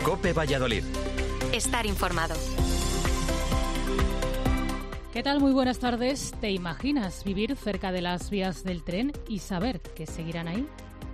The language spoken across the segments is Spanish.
COPE Valladolid. Estar informado. ¿Qué tal? Muy buenas tardes. ¿Te imaginas vivir cerca de las vías del tren y saber que seguirán ahí?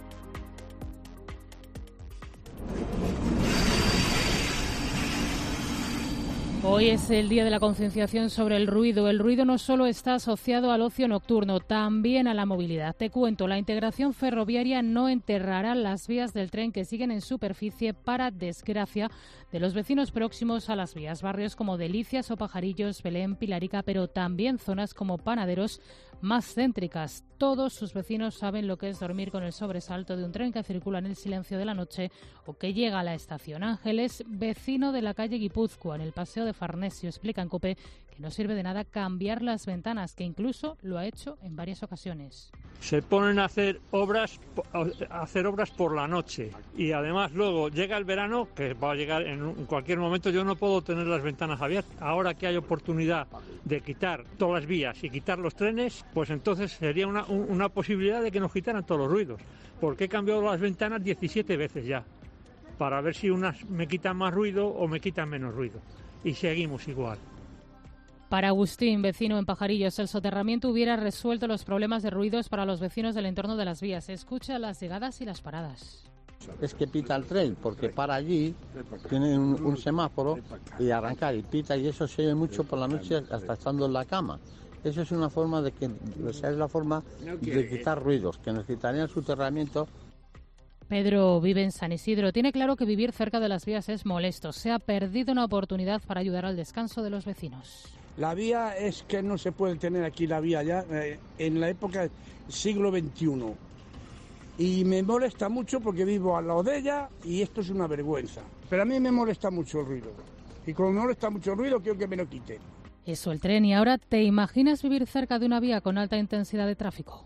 Hoy es el día de la concienciación sobre el ruido. El ruido no solo está asociado al ocio nocturno, también a la movilidad. Te cuento, la integración ferroviaria no enterrará las vías del tren que siguen en superficie para desgracia de los vecinos próximos a las vías. Barrios como Delicias o Pajarillos, Belén, Pilarica, pero también zonas como Panaderos más céntricas. Todos sus vecinos saben lo que es dormir con el sobresalto de un tren que circula en el silencio de la noche o que llega a la estación. Ángeles, vecino de la calle Guipúzcoa, en el Paseo de Farnesio, explica en COPE que no sirve de nada cambiar las ventanas, que incluso lo ha hecho en varias ocasiones. Se ponen a hacer obras por la noche y además luego llega el verano, que va a llegar en cualquier momento. Yo no puedo tener las ventanas abiertas. Ahora que hay oportunidad de quitar todas las vías y quitar los trenes, pues entonces sería una posibilidad de que nos quitaran todos los ruidos, porque he cambiado las ventanas 17 veces ya, para ver si unas me quitan más ruido o me quitan menos ruido, y seguimos igual. Para Agustín, vecino en Pajarillos, el soterramiento hubiera resuelto los problemas de ruidos para los vecinos del entorno de las vías. Escucha las llegadas y las paradas. Es que pita el tren, porque para allí, tiene un semáforo y arrancar y pita, y eso se oye mucho por la noche hasta estando en la cama. Eso es una forma de que, esa es la forma de quitar ruidos, que necesitaría el soterramiento. Pedro vive en San Isidro. Tiene claro que vivir cerca de las vías es molesto. Se ha perdido una oportunidad para ayudar al descanso de los vecinos. La vía es que no se puede tener aquí la vía ya en la época del siglo XXI. Y me molesta mucho porque vivo al lado de ella y esto es una vergüenza. Pero a mí me molesta mucho el ruido. Y como me molesta mucho el ruido, quiero que me lo quiten. Eso, el tren. Y ahora, ¿te imaginas vivir cerca de una vía con alta intensidad de tráfico?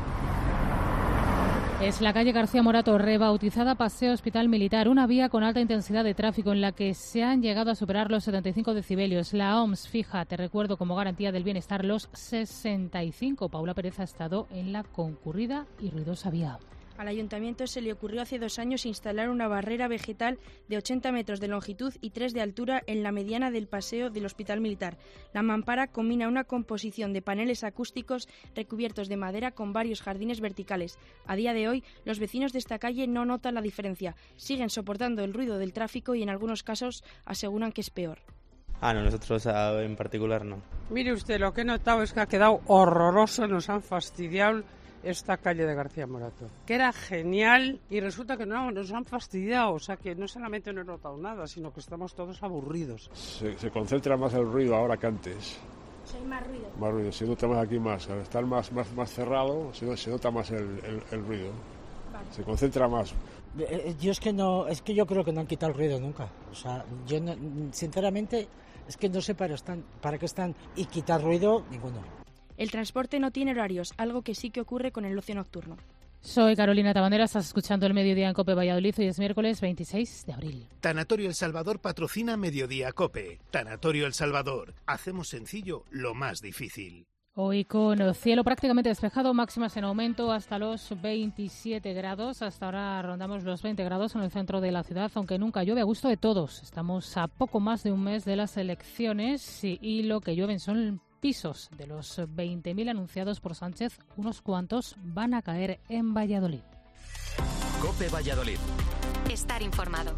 Es la calle García Morato, rebautizada Paseo Hospital Militar, una vía con alta intensidad de tráfico en la que se han llegado a superar los 75 decibelios. La OMS fija, te recuerdo, como garantía del bienestar los 65. Paula Pérez ha estado en la concurrida y ruidosa vía. Al Ayuntamiento se le ocurrió hace 2 años instalar una barrera vegetal de 80 metros de longitud y 3 de altura en la mediana del paseo del Hospital Militar. La mampara combina una composición de paneles acústicos recubiertos de madera con varios jardines verticales. A día de hoy, los vecinos de esta calle no notan la diferencia. Siguen soportando el ruido del tráfico y en algunos casos aseguran que es peor. No, nosotros en particular no. Mire usted, lo que he notado es que ha quedado horroroso, nos han fastidiado esta calle de García Morato, que era genial y resulta que no, nos han fastidiado, o sea que no solamente no he notado nada, sino que estamos todos aburridos. Se concentra más el ruido ahora que antes. Hay más ruido. Más ruido, se nota más aquí más, al estar más cerrado se nota más el ruido. Vale. Se concentra más. Yo yo creo que no han quitado el ruido nunca, o sea, yo no, sinceramente es que no sé para qué están y quitar ruido ninguno. El transporte no tiene horarios, algo que sí que ocurre con el ocio nocturno. Soy Carolina Tabandera, estás escuchando el Mediodía en COPE Valladolid. Hoy es miércoles 26 de abril. Tanatorio El Salvador patrocina Mediodía COPE. Tanatorio El Salvador. Hacemos sencillo lo más difícil. Hoy con cielo prácticamente despejado, máximas en aumento hasta los 27 grados. Hasta ahora rondamos los 20 grados en el centro de la ciudad, aunque nunca llueve, a gusto de todos. Estamos a poco más de un mes de las elecciones y lo que llueven son pisos. De los 20.000 anunciados por Sánchez, unos cuantos van a caer en Valladolid. COPE Valladolid. Estar informado.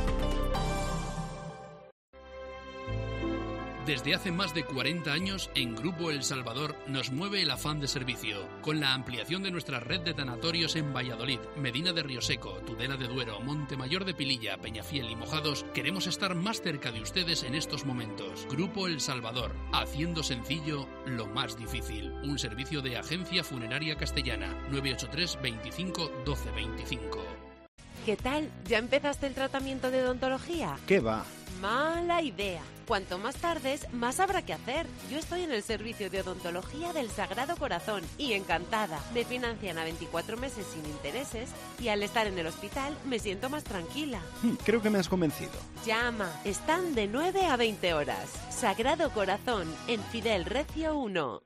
Desde hace más de 40 años, en Grupo El Salvador nos mueve el afán de servicio. Con la ampliación de nuestra red de tanatorios en Valladolid, Medina de Rioseco, Tudela de Duero, Montemayor de Pililla, Peñafiel y Mojados, queremos estar más cerca de ustedes en estos momentos. Grupo El Salvador, haciendo sencillo lo más difícil. Un servicio de Agencia Funeraria Castellana, 983 25 12 25. ¿Qué tal? ¿Ya empezaste el tratamiento de odontología? ¿Qué va? Mala idea. Cuanto más tardes, más habrá que hacer. Yo estoy en el servicio de odontología del Sagrado Corazón y encantada. Me financian a 24 meses sin intereses y al estar en el hospital me siento más tranquila. Creo que me has convencido. Llama. Están de 9 a 20 horas. Sagrado Corazón, en Fidel Recio 1.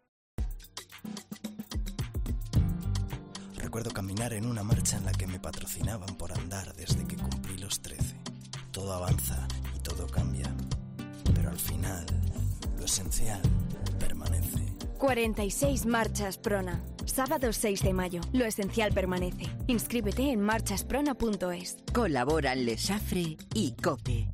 Recuerdo caminar en una marcha en la que me patrocinaban por andar desde que cumplí los 13. todo avanza y todo cambia, pero al final, lo esencial permanece. 46 marchas Prona. Sábado 6 de mayo. Lo esencial permanece. Inscríbete en marchasprona.es. Colaboran Le Safre y COPE.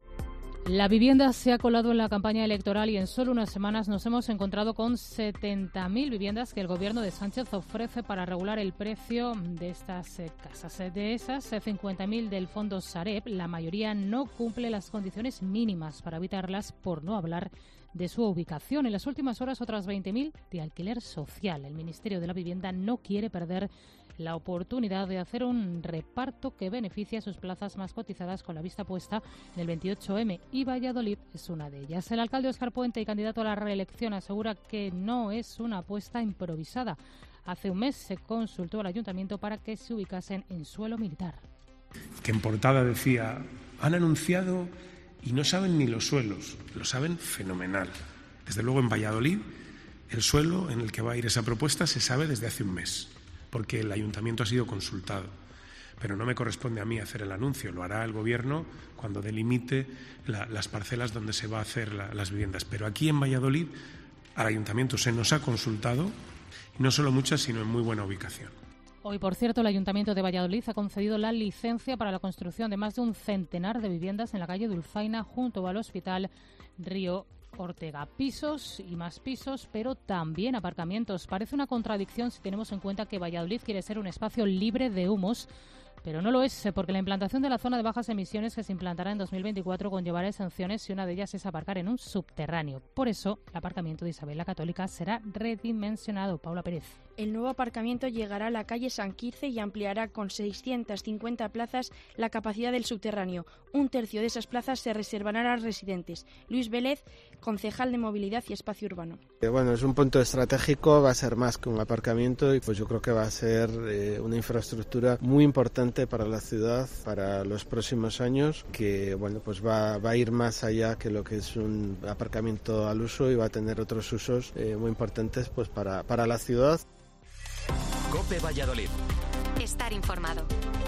La vivienda se ha colado en la campaña electoral y en solo unas semanas nos hemos encontrado con 70.000 viviendas que el gobierno de Sánchez ofrece para regular el precio de estas casas. De esas 50.000 del fondo Sareb, la mayoría no cumple las condiciones mínimas para habitarlas, por no hablar de su ubicación. En las últimas horas, otras 20.000 de alquiler social. El Ministerio de la Vivienda no quiere perder la oportunidad de hacer un reparto que beneficie a sus plazas más cotizadas, con la vista puesta en el 28M, y Valladolid es una de ellas. El alcalde Óscar Puente, y candidato a la reelección, asegura que no es una apuesta improvisada. Hace un mes se consultó al ayuntamiento para que se ubicasen en suelo militar. Que en portada decía: han anunciado y no saben ni los suelos, lo saben fenomenal. Desde luego en Valladolid el suelo en el que va a ir esa propuesta se sabe desde hace un mes, porque el ayuntamiento ha sido consultado. Pero no me corresponde a mí hacer el anuncio, lo hará el gobierno cuando delimite las parcelas donde se va a hacer las viviendas. Pero aquí en Valladolid al ayuntamiento se nos ha consultado, y no solo muchas, sino en muy buena ubicación. Hoy, por cierto, el Ayuntamiento de Valladolid ha concedido la licencia para la construcción de más de un centenar de viviendas en la calle Dulzaina, junto al Hospital Río Ortega. Pisos y más pisos, pero también aparcamientos. Parece una contradicción si tenemos en cuenta que Valladolid quiere ser un espacio libre de humos, pero no lo es, porque la implantación de la zona de bajas emisiones, que se implantará en 2024, conllevará sanciones, y una de ellas es aparcar en un subterráneo. Por eso, el aparcamiento de Isabel la Católica será redimensionado. Paula Pérez. El nuevo aparcamiento llegará a la calle San Quirce y ampliará con 650 plazas la capacidad del subterráneo. Un tercio de esas plazas se reservarán a residentes. Luis Vélez, concejal de Movilidad y Espacio Urbano. Bueno, es un punto estratégico, va a ser más que un aparcamiento, y pues yo creo que va a ser una infraestructura muy importante para la ciudad para los próximos años, que bueno, pues va a ir más allá que lo que es un aparcamiento al uso, y va a tener otros usos muy importantes pues para la ciudad. COPE Valladolid. Estar informado.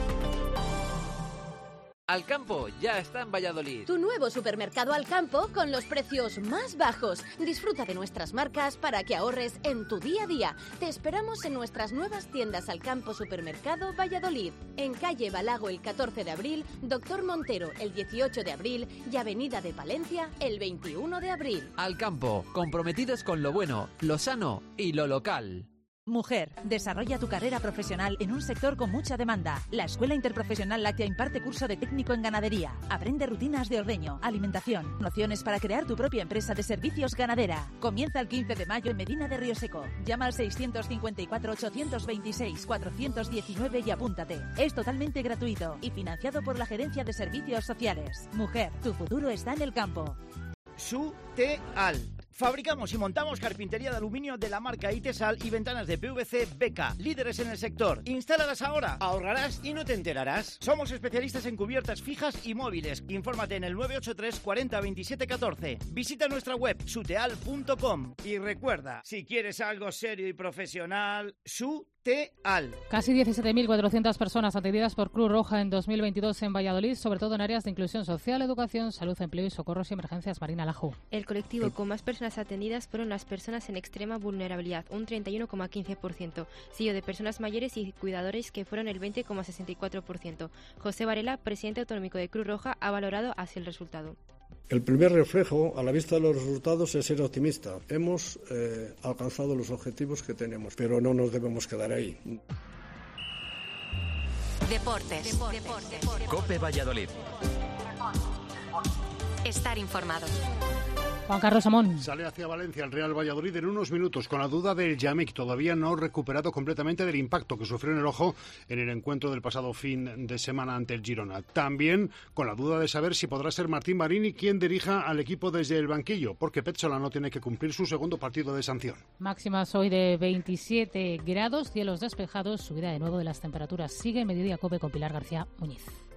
Alcampo ya está en Valladolid. Tu nuevo supermercado Alcampo con los precios más bajos. Disfruta de nuestras marcas para que ahorres en tu día a día. Te esperamos en nuestras nuevas tiendas Alcampo Supermercado Valladolid. En calle Balago el 14 de abril, Doctor Montero el 18 de abril y Avenida de Palencia el 21 de abril. Alcampo, comprometidos con lo bueno, lo sano y lo local. Mujer, desarrolla tu carrera profesional en un sector con mucha demanda. La Escuela Interprofesional Láctea imparte curso de técnico en ganadería. Aprende rutinas de ordeño, alimentación, nociones para crear tu propia empresa de servicios ganadera. Comienza el 15 de mayo en Medina de Rioseco. Llama al 654-826-419 y apúntate. Es totalmente gratuito y financiado por la Gerencia de Servicios Sociales. Mujer, tu futuro está en el campo. Suteal. Fabricamos y montamos carpintería de aluminio de la marca Itesal y ventanas de PVC Beca, líderes en el sector. Instálalas ahora, ahorrarás y no te enterarás. Somos especialistas en cubiertas fijas y móviles. Infórmate en el 983 40 27 14. Visita nuestra web suteal.com y recuerda, si quieres algo serio y profesional, Suteal. Casi 17.400 personas atendidas por Cruz Roja en 2022 en Valladolid, sobre todo en áreas de inclusión social, educación, salud, empleo y socorros y emergencias. Marina Lajú. El colectivo con más personas atendidas fueron las personas en extrema vulnerabilidad, un 31,15%, seguido de personas mayores y cuidadores, que fueron el 20,64%. José Varela, presidente autonómico de Cruz Roja, ha valorado así el resultado. El primer reflejo a la vista de los resultados es ser optimista. Hemos alcanzado los objetivos que tenemos, pero no nos debemos quedar ahí. Deportes. COPE Valladolid. Estar informado. Juan Carlos Amón. Sale hacia Valencia el Real Valladolid en unos minutos, con la duda del Yamik, todavía no recuperado completamente del impacto que sufrió en el ojo en el encuentro del pasado fin de semana ante el Girona. También con la duda de saber si podrá ser Martín Marini quien dirija al equipo desde el banquillo, porque Petzola tiene que cumplir su segundo partido de sanción. Máximas hoy de 27 grados, cielos despejados, subida de nuevo de las temperaturas. Sigue Mediodía COPE con Pilar García Muñiz.